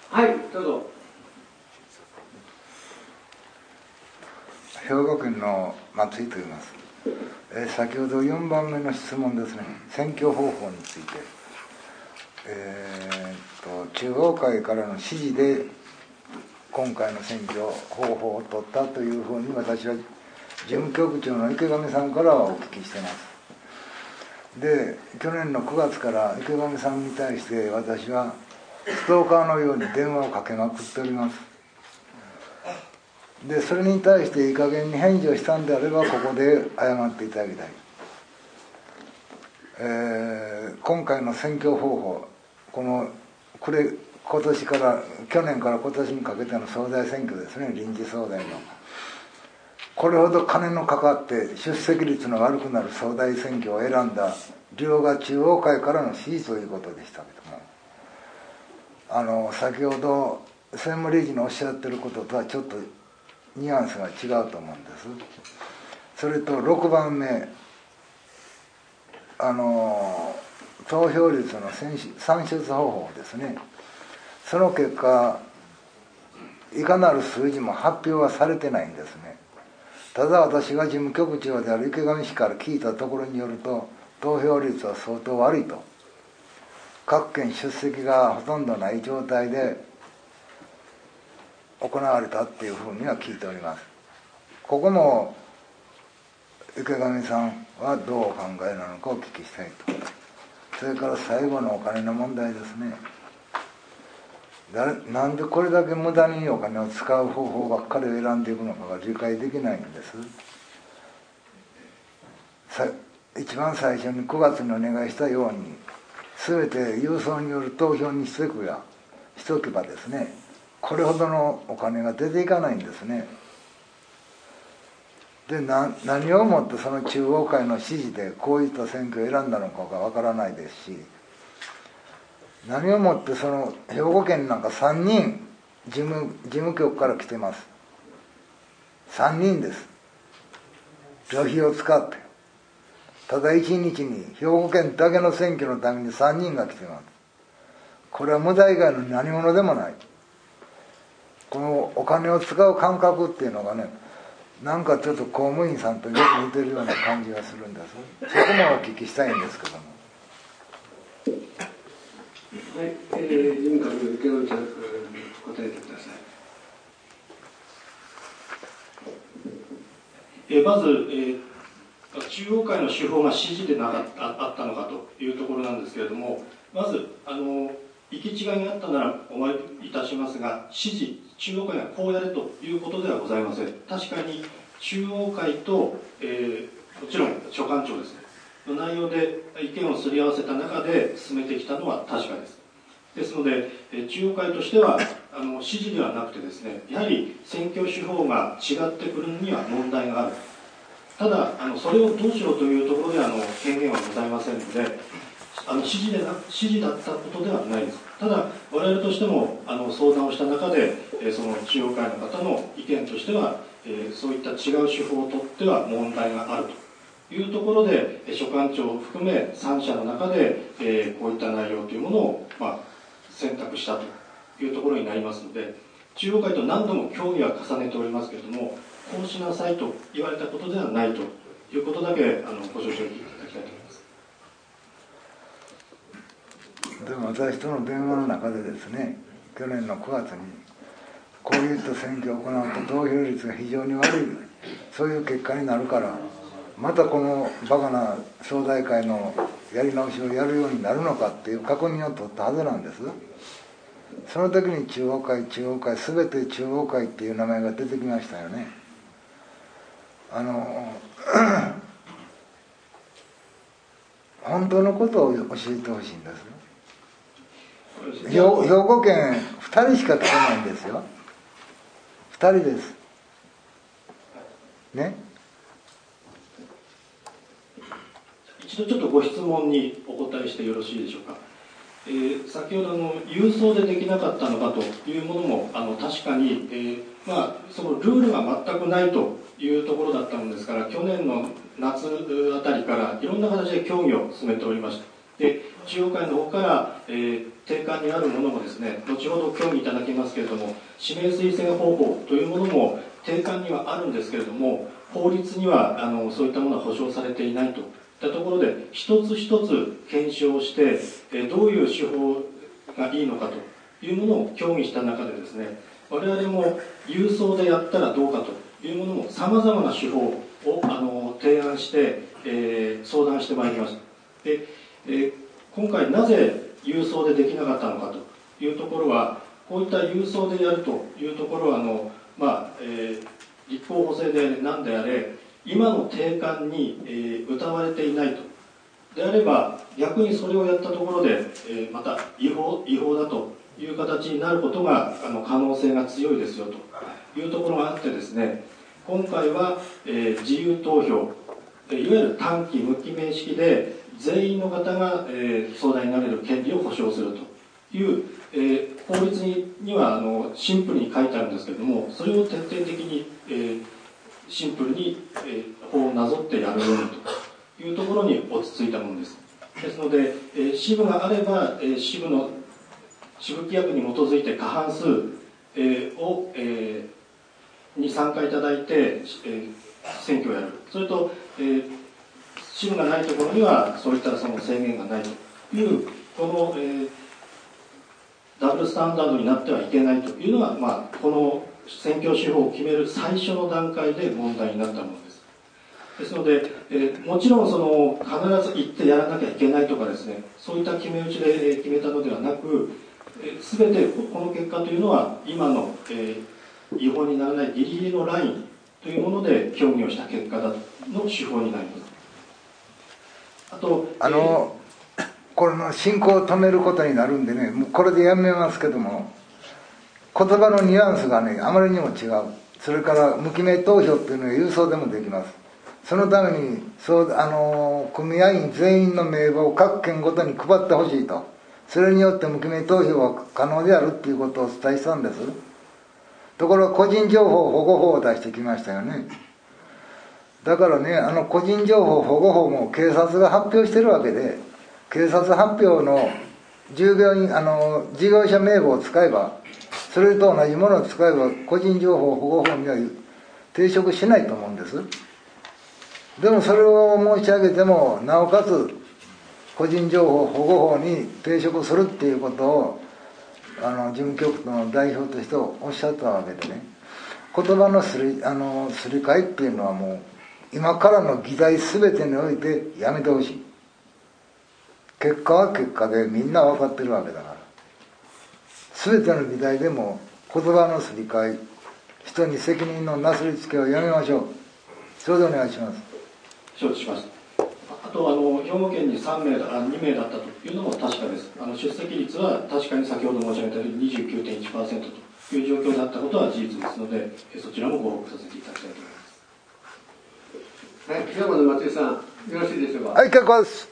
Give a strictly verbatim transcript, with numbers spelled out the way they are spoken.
はい、どうぞ。 兵庫県の松井と言います。えー、先ほどよんばんめの質問ですね、選挙方法について、えー、っと中央会からの指示で今回の選挙方法を取ったというふうに私は事務局長の池上さんからはお聞きしてます。で、去年のくがつから池上さんに対して私はストーカーのように電話をかけまくっております。で、それに対していい加減に返事をしたんであればここで謝っていただきたい。えー、今回の選挙方法、このこれ今年から去年から今年にかけての総裁選挙ですね、臨時総裁のこれほど金のかかって出席率の悪くなる総裁選挙を選んだ理由が中央会からの指示ということでしたけども、あの先ほど専務理事のおっしゃってることとはちょっとニュアンスが違うと思うんです。それとろくばんめ、あの投票率の算出方法ですね。その結果いかなる数字も発表はされてないんですね。ただ私が事務局長である池上氏から聞いたところによると、投票率は相当悪いと、各県出席がほとんどない状態で行われたっていうふうには聞いております。ここも池上さんはどうお考えなのかお聞きしたいと。それから最後のお金の問題ですね。なんでこれだけ無駄にお金を使う方法ばっかりを選んでいくのかが理解できないんです。さ一番最初にくがつにお願いしたように全て郵送による投票にしてくやしておけばですね、これほどのお金が出ていかないんですね。でな何をもってその中央会の指示でこういった選挙を選んだのかがわからないですし、何をもってその兵庫県なんかさんにん事務、事務局から来てます。さんにんです。旅費を使ってただいちにちに兵庫県だけの選挙のためにさんにんが来てます。これは無駄以外の何者でもない。このお金を使う感覚っていうのがね、なんかちょっと公務員さんとよく似てるような感じがするんです。そこもお聞きしたいんですけども。 はい、えー、事務局の池上ちゃん、答えてください。 えー、まず、えー、中央会の手法が指示でなかったあったのかというところなんですけれども、まずあの行き違いがあったならお詫びいたしますが、指示、中央会がこうやれということではございません。確かに中央会と、えー、もちろん所管長ですねの内容で意見をすり合わせた中で進めてきたのは確かです。ですので、中央会としてはあの指示ではなくてですね、やはり選挙手法が違ってくるのには問題がある。ただあのそれをどうしろというところであの権限はございませんので、あの指示でな指示だったことではないです。ただ我々としてもあの相談をした中で、えその中央会の方の意見としては、えー、そういった違う手法をとっては問題があるというところで、所管長を含めさん者の中で、えー、こういった内容というものを、まあ、選択したというところになりますので、中央会と何度も協議は重ねておりますけれども、こうしなさいと言われたことではないということだけあのご承知いただきたいと思います。 でも私との電話の中でですね、去年のくがつにこういった選挙を行うと投票率が非常に悪い、そういう結果になるからまたこのバカな総代会のやり直しをやるようになるのかっていう確認を取ったはずなんです。その時に中央会中央会全て中央会っていう名前が出てきましたよね。あの本当のことを教えてほしいんです。兵庫県ふたりしか来てないんですよ。ふたりですね。 一度ちょっとご質問にお答えしてよろしいでしょうか。えー、先ほどの郵送でできなかったのかというものもあの確かに、えーまあ、そのルールが全くないというところだったのですから、去年の夏あたりからいろんな形で協議を進めておりました。 で中央会の方から、えー、定款にあるものもですね、後ほど協議いただきますけれども、指名推薦方法というものも定款にはあるんですけれども、法律にはあのそういったものは保障されていないといったところで、一つ一つ検証して、えー、どういう手法がいいのかというものを協議した中でですね、我々も郵送でやったらどうかというものもさまざまな手法をあの提案して、えー、相談してまいりました。で、えー、今回なぜ郵送でできなかったのかというところは、こういった郵送でやるというところはあの、まあえー、立法補正で何であれ今の定款に、えー、謳われていないとであれば、逆にそれをやったところで、えー、また違法、違法だという形になることがあの可能性が強いですよというところがあってですね、今回は、えー、自由投票、いわゆる短期無記名式で全員の方が、えー、相談になれる権利を保障するという、えー、法律ににはあのシンプルに書いてあるんですけれども、それを徹底的に、えー、シンプルに、えー、法をなぞってやるようにというところに落ち着いたものです。ですので、えー、支部があれば、えー、支部の支部規約に基づいて過半数、えー、を、えー、に参加いただいて、えー、選挙をやる。それと、えー、支部がないところにはそういったその制限がないというこの、えー、ダブルスタンダードになってはいけないというのが、まあ、この選挙手法を決める最初の段階で問題になったものです。ですので、えー、もちろんその必ず行ってやらなきゃいけないとかですね、そういった決め打ちで決めたのではなく、えー、全てこの結果というのは今の、えー、違法にならないギリギリのラインというもので協議をした結果だの手法になります。あとあの、えー、これの進行を止めることになるんでね、もうこれでやめますけども、言葉のニュアンスがねあまりにも違う。それから無記名投票っていうのは郵送でもできます。そのためにそうあの組合員全員の名簿を各県ごとに配ってほしいと、それによって無記名投票は可能であるっていうことをお伝えしたんです。ところが個人情報保護法を出してきましたよね。だからね、あの個人情報保護法も警察が発表してるわけで、警察発表の従業員あの事業者名簿を使えば、それと同じものを使えば個人情報保護法には抵触しないと思うんです。でもそれを申し上げてもなおかつ個人情報保護法に抵触するっていうことをあの事務局の代表としておっしゃったわけでね、言葉のすりあのすり替えっていうのはもう今からの議題全てにおいてやめてほしい。結果は結果でみんな分かってるわけだから、全ての議題でも言葉のすり替え、人に責任のなすりつけをやめましょう。それでお願いします。 承知しました。あとあの兵庫県にさんめいだあにめいだったというのも確かです。あの出席率は確かに先ほど申し上げたように にじゅうきゅうてんいちパーセント という状況だったことは事実ですので、そちらもご報告させていただきたいと思います。 はい、平本松井さん、よろしいでしょうか。 はい、結構です。